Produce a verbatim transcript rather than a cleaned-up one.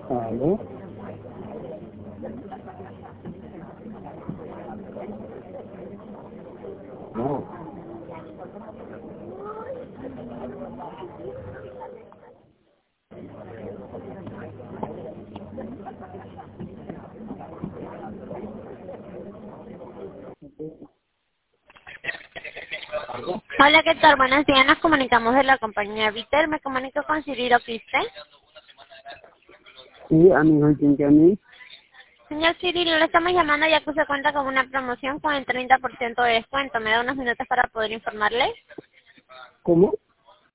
¿Aló? No. Hola, ¿qué tal? Buenos días, nos comunicamos de la compañía Viter. Me comunico con Cirilo Quiste. Sí, a mi hijo, ¿quién que a mí? Señor Cirilo, le estamos llamando ya que usted cuenta con una promoción con el treinta por ciento de descuento. ¿Me da unos minutos para poder informarle? ¿Cómo?